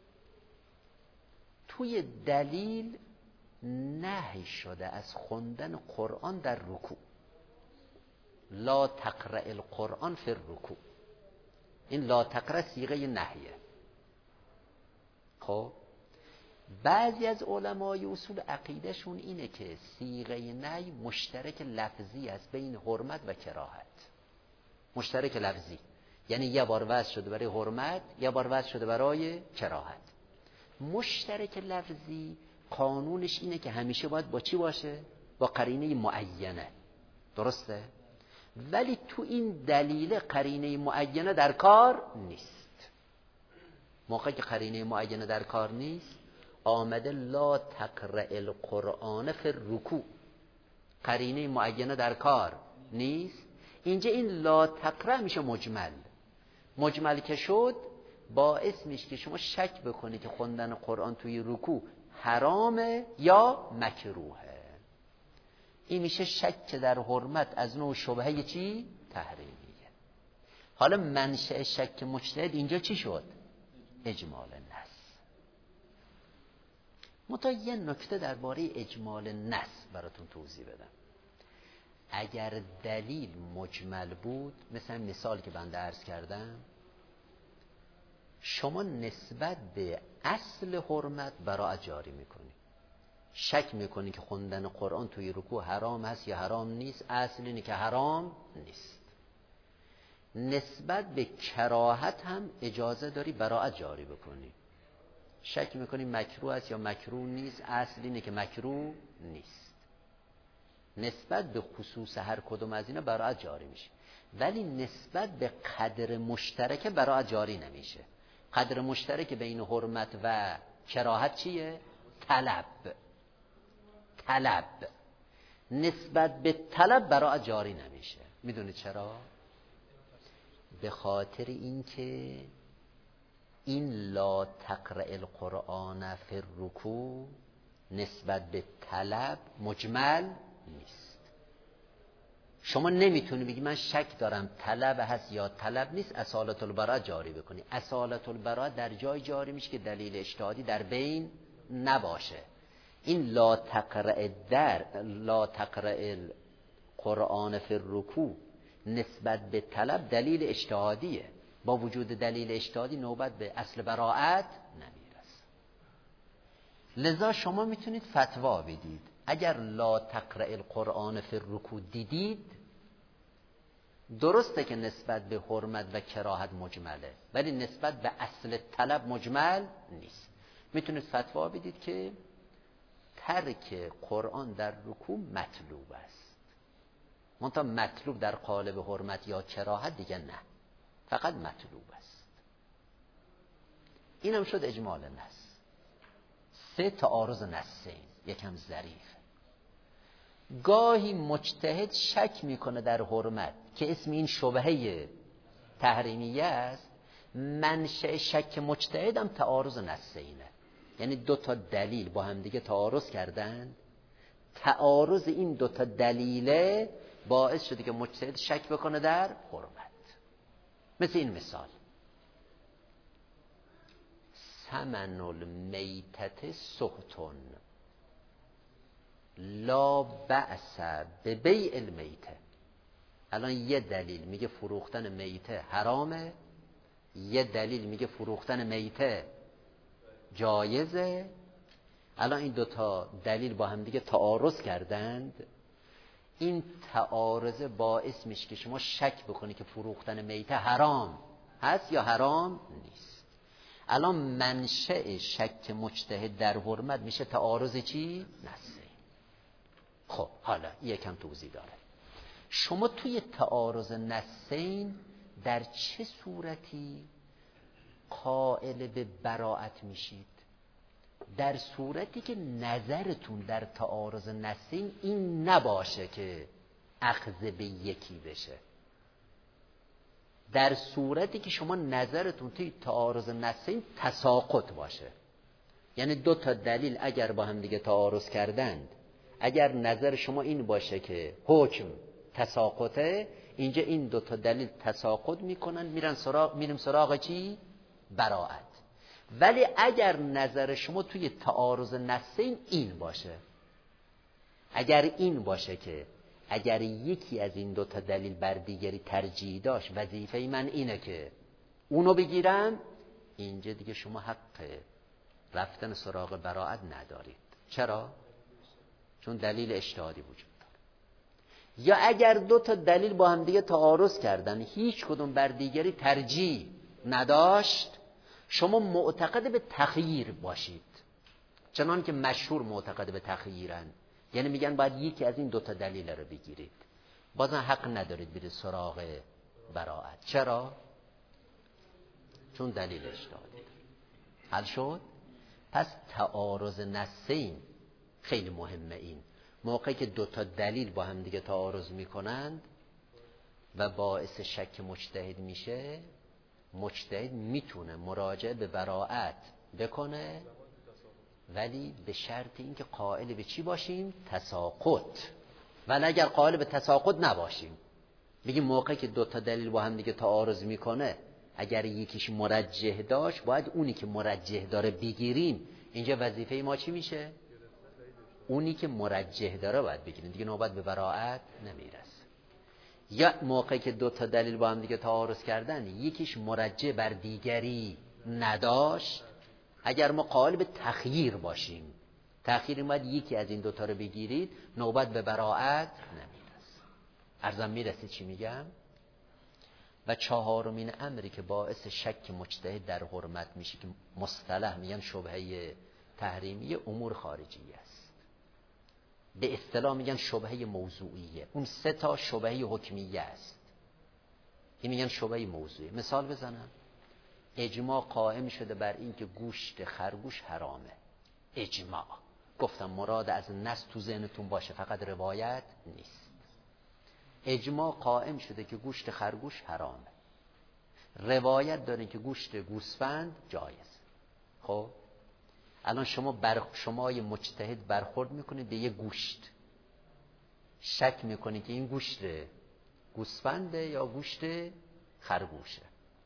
توی دلیل نهی شده از خوندن قرآن در رکوع. لا تقرأ القرآن فی الرکوع. این لا تقرأ صیغه نهیه. خب بعضی از علمای اصول عقیدهشون اینه که صیغه نهی مشترک لفظی است بین حرمت و کراهت. مشترک لفظی یعنی یه بار وضع شده برای حرمت، یه بار وضع شده برای کراهت. مشترک لفظی قانونش اینه که همیشه باید با چی باشه؟ با قرینه معینه. درسته؟ ولی تو این دلیل قرینه معینه در کار نیست. موقعی که قرینه معینه در کار نیست آمده لا تقرأ القرآن فی الرکوع، قرینه معینه در کار نیست. اینجا این لا تقرأ میشه مجمل که شد باعث میشه که شما شک بکنید که خوندن قرآن توی رکوع حرامه یا مکروهه. این میشه شک در حرمت از نوع شبهه چی؟ تحریمیه. حالا منشأ شک مجتهد اینجا چی شد؟ اجمال نص. منتها یه نکته درباره اجمال نص براتون توضیح بدم. اگر دلیل مجمل بود، مثلا مثال که بنده عرض کردم، شما نسبت به اصل حرمت براءت جاری میکنی. شک میکنی که خوندن قرآن توی رکوع حرام هست یا حرام نیست، اصل اینه که حرام نیست. نسبت به کراهت هم اجازه داری براءت جاری بکنی. شک میکنی مکروه است یا مکروه نیست، اصل اینه که مکروه نیست. نسبت به خصوص هر کدوم از اینا براءت جاری میشه. ولی نسبت به قدر مشترک براءت جاری نمیشه. قدر مشترک بین حرمت و کراهت چیه؟ طلب. نسبت به طلب براءت جاری نمیشه. میدونید چرا؟ به خاطر اینکه این لا تقرأ القرآن فی الرکوع نسبت به طلب مجمل نیست. شما نمیتونی بگی من شک دارم طلب هست یا طلب نیست اصالت البراءت جاری بکنی. اصالت البراءت در جای جاری میشه که دلیل اجتهادی در بین نباشه. این لا تقرأ القرآن فی الرکوع نسبت به طلب دلیل اجتهادیه. با وجود دلیل اجتهادی نوبت به اصل براءت نمیرسه. لذا شما میتونید فتوا بدید اگر لا تقرأ القرآن فی الرکوع دیدید، درسته که نسبت به حرمت و کراهت مجمله ولی نسبت به اصل طلب مجمل نیست. میتونید فتوا بدید که ترک قرآن در رکوع مطلوب است. منتها مطلوب در قالب حرمت یا کراهت دیگه نه، فقط مطلوب است. اینم شد اجمال نص. 3 تعارض نصین یکم ظریف. گاهی مجتهد شک میکنه در حرمت که اسم این شبهه تحریمیه است. منشأ شک مجتهد هم تعارض نصینه، یعنی 2 تا دلیل با هم دیگه تعارض کردن. تعارض این 2 تا دلیله باعث شده که مجتهد شک بکنه در حرمت. مثل این مثال: ثمن المیتة سخط لا بأس ببیع المیتة. الان یه دلیل میگه فروختن میته حرامه، یه دلیل میگه فروختن میته جایزه. الان این 2 تا دلیل با هم دیگه تعارض کردند. این تعارض باعث میشه که شما شک بکنی که فروختن میته حرام هست یا حرام نیست. الان منشأ شک مجتهد در حرمت میشه تعارض چی؟ نصی. خب حالا یکم توضیح داره. شما توی تعارض نصین در چه صورتی قائل به براءت میشید؟ در صورتی که نظرتون در تعارض نصین این نباشه که اخذ به یکی بشه. در صورتی که شما نظرتون توی تعارض نصین تساقط باشه، یعنی 2 تا دلیل اگر با هم دیگه تعارض کردند، اگر نظر شما این باشه که حکم تساقطه، اینجا این 2 تا دلیل تساقط میکنن، میریم سراغ چی؟ براءت. ولی اگر نظر شما توی تعارض نصین این باشه، اگر این باشه که اگر یکی از این 2 تا دلیل بر دیگری ترجیح داشت، وظیفه من اینه که اونو بگیرم، اینجا دیگه شما حق رفتن سراغ براءت ندارید. چرا؟ چون دلیل اجتهادی وجود داره. یا اگر دو تا دلیل با هم دیگه تعارض کردن، هیچ کدوم بر دیگری ترجیح نداشت، شما معتقد به تخییر باشید، چنان که مشهور معتقد به تخییرن، یعنی میگن باید یکی از این دو تا دلیل رو بگیرید، بازم حق ندارید برید سراغ براءت. چرا؟ چون دلیل اجتهادی. حل شد؟ پس تعارض نصین خیلی مهمه. این موقعی که دو تا دلیل با هم دیگه تعارض میکنند و باعث شک مجتهد میشه، مجتهد میتونه مراجعه به براءت بکنه، ولی به شرط اینکه قائل به چی باشیم؟ تساقط. ولی اگر قائل به تساقط نباشیم، بگیم موقعی که دو تا دلیل با هم دیگه تعارض میکنه، اگر یکیش مرجح داشت باید اونی که مرجح داره بگیریم. اینجا وظیفه ما چی میشه؟ اونی که مرجح داره باید بگیریم، دیگه نوبت به براءت نمیرسه. یا موقعی که دو تا دلیل با هم دیگه تعارض کردن، یکیش مرجح بر دیگری نداشت، اگر ما قائل به تخییر باشیم، تخییر باید یکی از این دو تا رو بگیرید، نوبت به براءت نمیرسه. عرضم میرسید چی میگم؟ و چهارمین امری که باعث شک مجتهد در حرمت میشه، که مصطلح میگن شبهه تحریمیه، امور خارجیه است. به اصطلاح میگن شبهه موضوعیه. اون سه تا شبهه حکمیه است، این میگن شبهه موضوعیه. مثال بزنم، اجماع قائم شده بر این که گوشت خرگوش حرامه. اجماع. گفتم مراد از نص تو ذهنتون باشه، فقط روایت نیست. اجماع قائم شده که گوشت خرگوش حرامه، روایت دارین که گوشت گوسفند جایز. خب الان شمای مجتهد برخورد میکنید به یه گوشت، شک میکنید که این گوشت گوسفنده یا گوشت خرگوشه.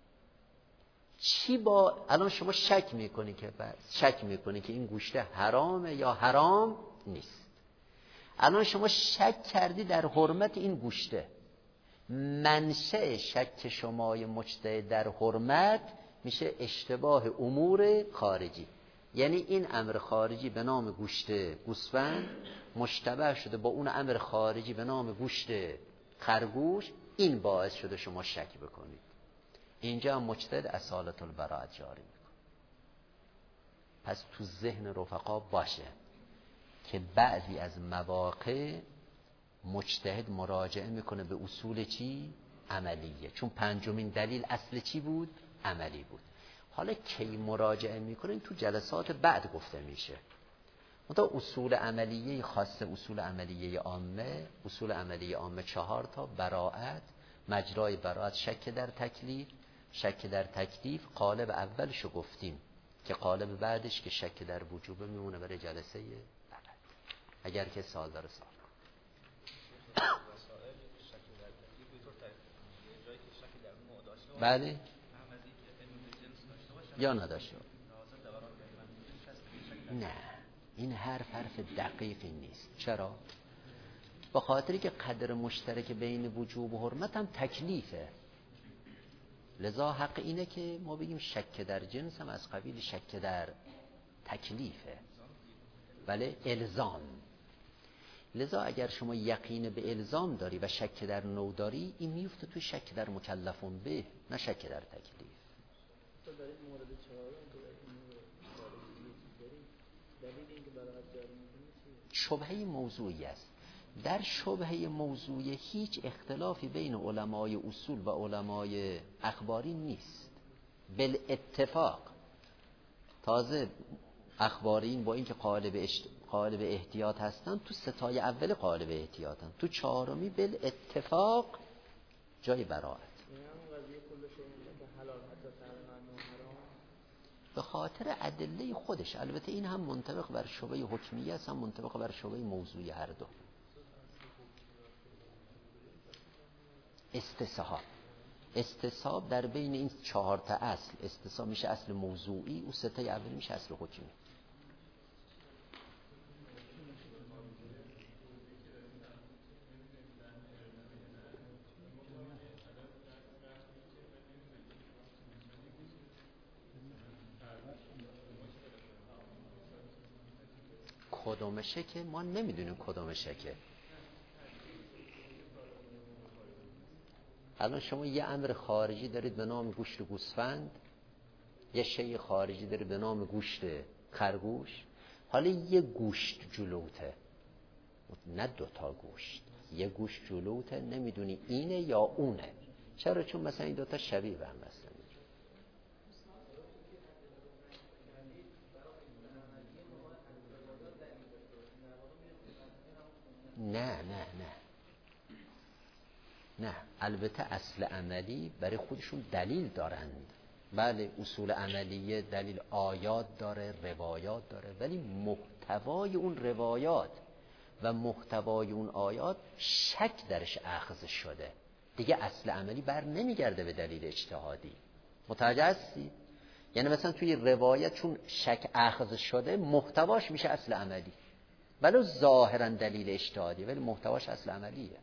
الان شما شک میکنید که این گوشت حرامه یا حرام نیست. الان شما شک کردی در حرمت این گوشته. منشأ شک شمای مجتهد در حرمت میشه اشتباه امور خارجی، یعنی این امر خارجی به نام گوشت گوسفند مشتبه شده با اون امر خارجی به نام گوشت خرگوش، این باعث شده شما شک بکنید. اینجا مجتهد اصالت البراءت جاری میکنه. پس تو ذهن رفقا باشه که بعضی از مواقع مجتهد مراجعه میکنه به اصول چی؟ عملیه. چون پنجمین دلیل اصل چی بود؟ عملی بود. حالا کی مراجعه میکنه؟ این تو جلسات بعد گفته میشه. منتها اصول عملیه خاصه، اصول عملیه عامه، اصول عملیه عامه 4 تا: براءت، مجرای براءت، شک در تکلیف. شک در تکلیف قالب اولشو گفتیم که قالب بعدش که شک در وجوبه میمونه برای جلسه بعد. اگر که سوال داره سوال کن. بله یا نداشته؟ نه، این حرف دقیقی نیست. چرا؟ به خاطری که قدر مشترک بین وجوب و حرمت هم تکلیفه. لذا حق اینه که ما بگیم شک در جنس هم از قبیل شک در تکلیفه، ولی الزام. لذا اگر شما یقین به الزام داری و شک در نوع داری، این میفته توی شک در مکلفون به، نه شک در تکلیف. شبهه موضوعی است. در شبهه موضوعی هیچ اختلافی بین علمای اصول و علمای اخباری نیست، بالاتفاق. تازه اخبارین با اینکه قالب احتیاط هستن، تو ستای اول قالب احتیاطن، تو چهارمی بالاتفاق جای براءت. به خاطر ادله خودش. البته این هم منطبق بر شبهه حکمیه است، هم منطبق بر شبهه موضوعی، هر دو. استصحاب در بین این 4 تا اصل، استصحاب میشه اصل موضوعی، و ستای اولی میشه اصل حکمی. کدومشه که ما نمیدونیم کدومشه. که الان شما یه امر خارجی دارید به نام گوشت گوسفند، یه شی خارجی دارید به نام گوشت خرگوش. حالا یه گوشت جلوته، نه دوتا گوشت، یه گوشت جلوته، نمیدونی اینه یا اونه. چرا؟ چون مثلا این دوتا شبیه به هم هستن. نه البته اصل عملی برای خودشون دلیل دارند. بله اصول عملیه دلیل، آیات داره، روایات داره، ولی محتوای اون روایات و محتوای اون آیات شک درش اخذ شده دیگه. اصل عملی بر نمیگرده به دلیل اجتهادی. متوجه هستی؟ یعنی مثلا توی روایت چون شک اخذ شده محتواش میشه اصل عملی، ولو ظاهرا دلیل اجتهادی، ولی محتواش اصل عملیه.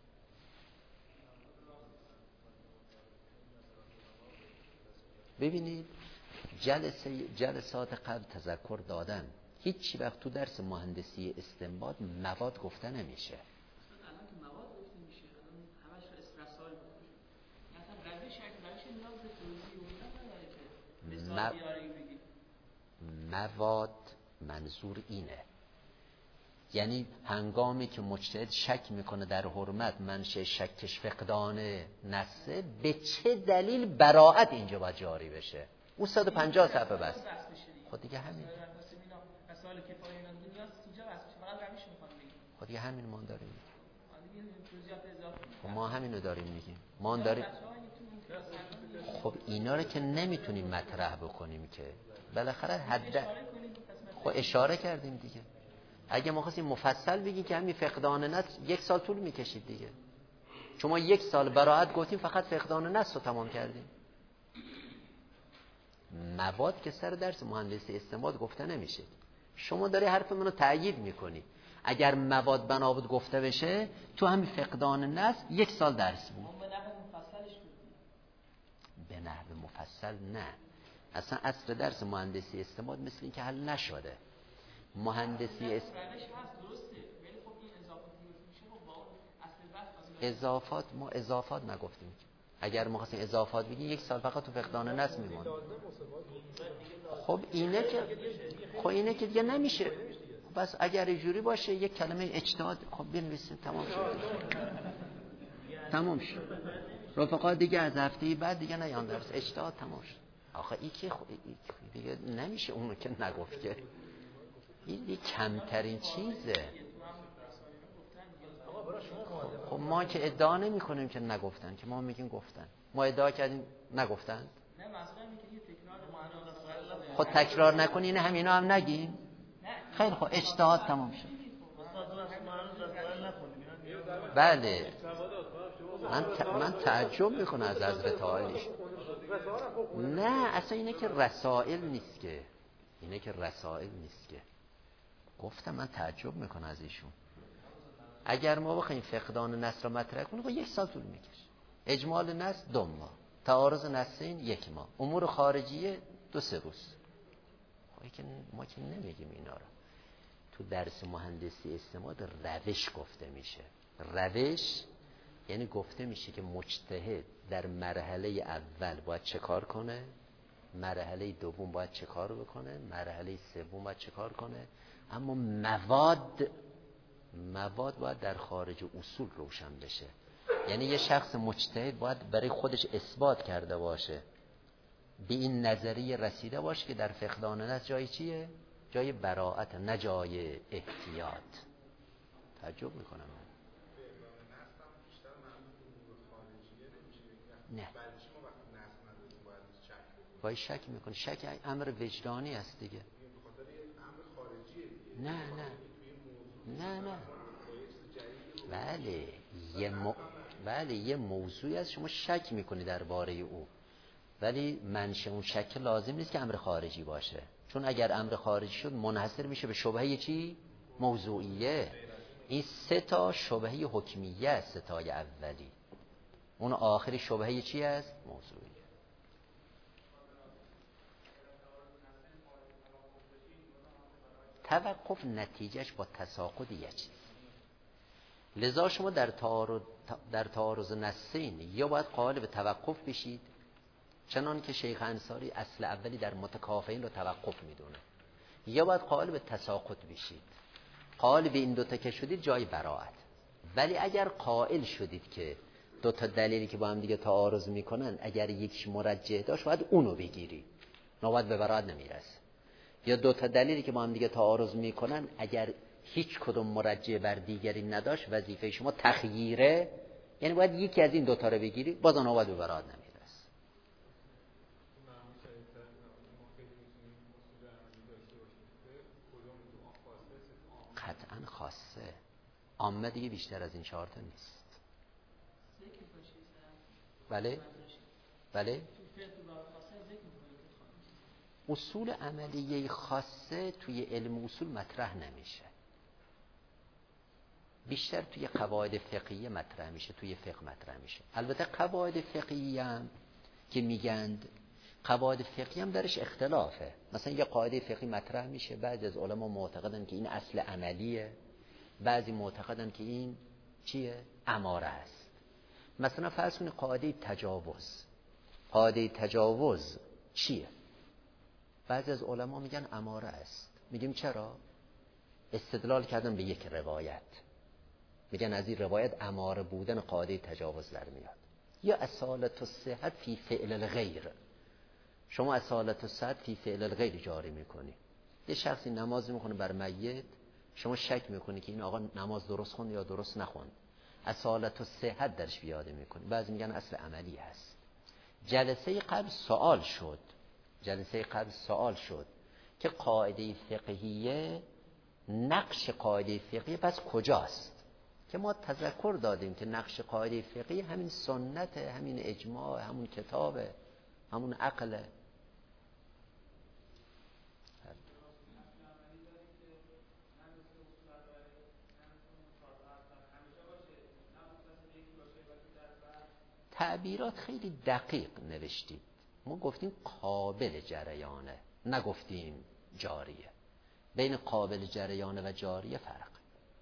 ببینید جلسات قبل تذکر دادم، هیچ وقت تو درس مهندسی استنباط مواد گفته نمیشه. الان تو مواد گفته میشه، الان همش استرسال گفته مثلا روش روش نیاز به توضیح اون نداره که مثال بگی. مواد منظور اینه، یعنی هنگامی که مجتهد شک میکنه در حرمت، منشه شکش فقدان نصه، به چه دلیل براءت اینجا باید جاری بشه. اون 150 صفحه بس. خود دیگه همین. مسائل کفایه اینا نیاز اینجا بس میشه، فقط روش میخوام بگم. خود دیگه همین ما داریم. خب ما همینو داریم میگیم. ما داریم. خب اینا رو که نمیتونیم مطرح بکنیم که بالاخره حد. خب اشاره کردیم دیگه. اگه ما خواستیم مفصل بگیم که همین فقدان نص 1 سال طول میکشید دیگه. شما 1 سال براءت گفتیم، فقط فقدان نص رو تمام کردیم. مواد که سر درس مهندسی استنباط گفته نمیشه. شما داری حرف منو تأیید میکنی. اگر مواد بنا بود گفته بشه، تو همین فقدان نص 1 سال درس بود. به نحو مفصل نه. اصلا اصل درس مهندسی استنباط مثل این که حل نشده. مهندسی اضافات، ما اضافات نگفتیم. اگر ما خواستیم اضافات بگیم 1 سال فقط تو فقدان نص میموند. خب اینه که دیگه نمیشه. بس اگر اینجوری باشه یک کلمه اجتهاد خب بنویسیم، تمام شد. تمام شد. رفقا دیگه از هفته بعد دیگه نیان درس اجتهاد تمام شد. آخه این که دیگه نمیشه اونو که نگفت که. این دیگه کمترین چیزه. خب ما که ادعا نمی کنیم که نگفتن، که ما میگیم گفتن. ما ادعا کردیم نگفتن. خب تکرار نکنین همینا هم نگیم. خیلی خب اجتهاد تمام شد. بله من تعجب میکنم از حضرت عالی. نه اصلا اینه که رسائل نیست که. گفتم من تعجب میکنم از ایشون. اگر ما بخوایم فقدان نص را مطرح کنیم 1 سال طول میکشه. اجمال نص 2 ماه، تعارض نصین 1 ماه، امور خارجیه 2-3 روز. ما که نمیگیم اینا را. تو درس مهندسی استنباط روش گفته میشه. روش یعنی گفته میشه که مجتهد در مرحله اول باید چه کار کنه، مرحله دوم باید چه کار بکنه، مرحله سوم باید چه کار کنه. اما مواد باید در خارج اصول روشن بشه. یعنی یه شخص مجتهد باید برای خودش اثبات کرده باشه، به این نظریه رسیده باشه که در فقدان نص جای چیه؟ جای براءت، نه جای احتیاط. تعجب میکنم. نه باید شک میکنه. شک امر وجدانی است دیگه. نه بله یه موضوعی است شما شک میکنی درباره او، ولی منشأ اون شک لازم نیست که امر خارجی باشه. چون اگر امر خارجی شد منحصر میشه به شبهه چی؟ موضوعیه. این 3 تا شبهه حکمیه است. 3 تای اولی، اون آخری شبهه چی است؟ موضوعیه. توقف نتیجهش با تساقط یه چیز. لذا شما در تعارض نصین یا باید قائل به توقف بشید، چنان که شیخ انصاری اصل اولی در متکافئین رو توقف میدونه، یا باید قائل به تساقط بشید. قائل به این دوتا که شدید جای براعت. ولی اگر قائل شدید که دوتا دلیلی که با هم دیگه تعارض میکنن اگر یکیش مرجح داشت باید اونو بگیری، نوبت به براعت نمیرسه. یا دوتا دلیلی که با هم دیگه تعارض میکنن اگر هیچ کدوم مرجح بر دیگری نداشت وظیفه شما تخییره، یعنی باید یکی از این دوتا رو بگیری، باز نوبت به براعت نمیرسه. قطعا خاصه، عامه دیگه بیشتر از این 4 تا نیست. بله؟ بله؟ اصول عملیه خاصه توی علم اصول مطرح نمیشه، بیشتر توی قواعد فقهیه مطرح میشه، توی فقه مطرح میشه. البته قواعد فقهیه هم که میگند، قواعد فقهی هم درش اختلافه. مثلا یه قاعده فقهی مطرح میشه، بعضی از علما معتقدن که این اصل عملیه، بعضی معتقدن که این چیه؟ اماره است. مثلا فرض کنید قاعده تجاوز. قاعده تجاوز چیه؟ بعضی از علما میگن اماره است. میگیم چرا؟ استدلال کردن به یک روایت، میگن از این روایت اماره بودن قاعده تجاوز در میاد. یا اصالت الصحت فی فعل الغیر، شما اصالت الصحت فی فعل الغیر جاری میکنی. یه شخصی نماز میکنه بر میت، شما شک میکنی که این آقا نماز درست خوند یا درست نخوند، اصالت الصحت درش بیاده میکنی. بعضی میگن اصل عملی هست. جلسه قبل سوال شد که قاعده فقهیه، نقش قاعده فقهیه پس کجاست؟ که ما تذکر دادیم که نقش قاعده فقهی همین سنت، همین اجماع، همون کتابه، همون عقله. تعبیرات خیلی دقیق نوشتید. ما گفتیم قابل جریانه، نگفتیم جاریه. بین قابل جریانه و جاریه فرق.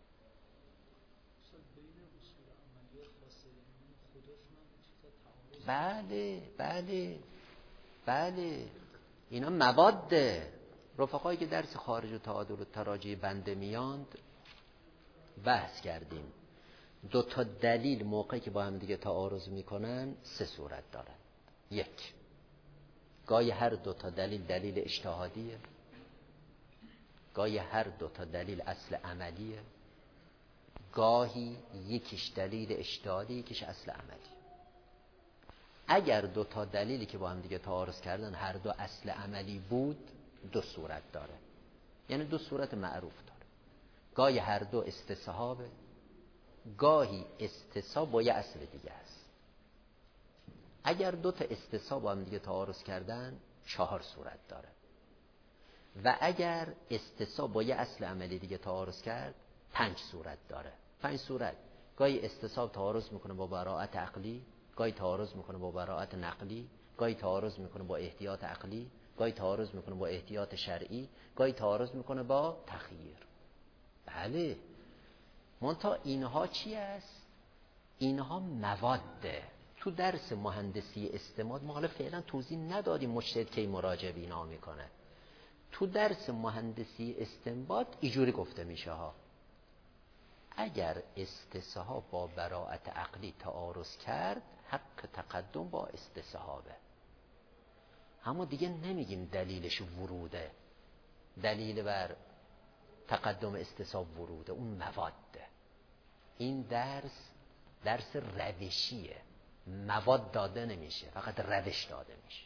بله اینا مواده. رفقایی که درس خارج و تعادل و تراجع بنده میاند بحث کردیم. 2 تا دلیل موقعی که با هم دیگه تعارض میکنن 3 صورت دارن. 1، گاهی هر 2 تا دلیل دلیل اجتهادیه، گاهی هر 2 تا دلیل اصل عملیه، گاهی یکیش دلیل اجتهادی یکیش اصل عملی. اگر 2 تا دلیلی که با هم دیگه تعارض کردن هر 2 اصل عملی بود 2 صورت داره، یعنی 2 صورت معروف داره. گاهی هر 2 استصحابه، گاهی استصحاب با یه اصل دیگه است. اگر 2 تا استصحاب با هم دیگه تعارض کردن 4 صورت داره. و اگر استصحاب با یه اصل عملی دیگه تعارض کرد 5 صورت داره. 5 صورت، گاهی استصحاب تعارض میکنه با براعت عقلی، گاهی تعارض میکنه با براعت نقلی، گاهی تعارض میکنه با احتیاط عقلی، گاهی تعارض میکنه با احتیاط شرعی، گاهی تعارض میکنه با تخییر. بله، منتها اینها چی است؟ اینها مواده. تو درس مهندسی استماد ما حالا فعلا توضیح ندادیم مجتهد کی مراجعه به اینا میکنه. تو درس مهندسی استنباط اینجوری گفته میشه ها: اگر استصحاب با براعت عقلی تعارض کرد حق تقدم با استصحابه. اما دیگه نمیگیم دلیلش وروده، دلیل بر تقدم استصحاب وروده، اون مواده. این درس روشیه، مواد داده نمیشه، فقط روش داده میشه.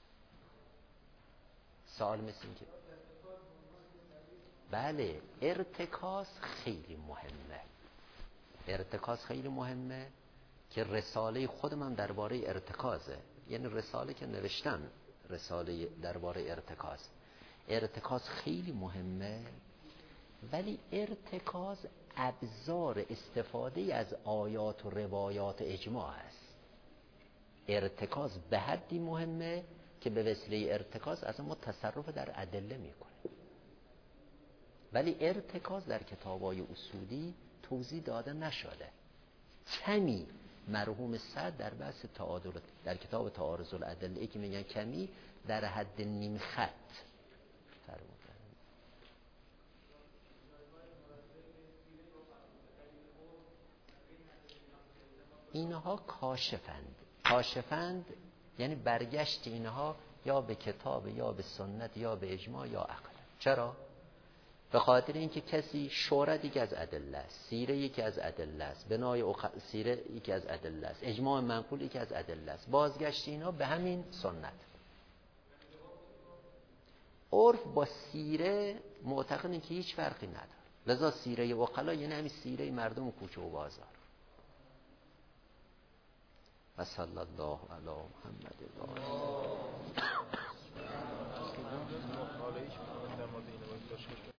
سوال مثل این که بله، ارتکاز خیلی مهمه. ارتکاز خیلی مهمه که رساله خودم هم درباره ارتکازه، یعنی رساله که نوشتم رساله درباره ارتکاز. ارتکاز خیلی مهمه، ولی ارتکاز ابزار استفاده از آیات و روایات اجماع است. ارتکاز به حدی مهمه که به وسیله ارتکاز اصلا ما تصرف در ادله میکنیم. ولی ارتکاز در کتاب‌های اصولی توضیح داده نشده. کمی مرحوم سعد در بحث تعادل در کتاب تعارض الادله که میگن کمی در حد نیم خط فرمودن. اینها کاشفند یعنی برگشت اینها یا به کتاب یا به سنت یا به اجماع یا عقل. چرا؟ به خاطر اینکه کسی شهرت یکی از ادله است، سیره یکی از ادله است، بنای سیره یکی از ادله است، اجماع منقول یکی از ادله است. بازگشت اینا به همین سنت. عرف با سیره معتقدن که هیچ فرقی نداره. لذا سیره عقلا یعنی همین سیره مردم کوچه و بازار. و صلی الله علی محمد و آله.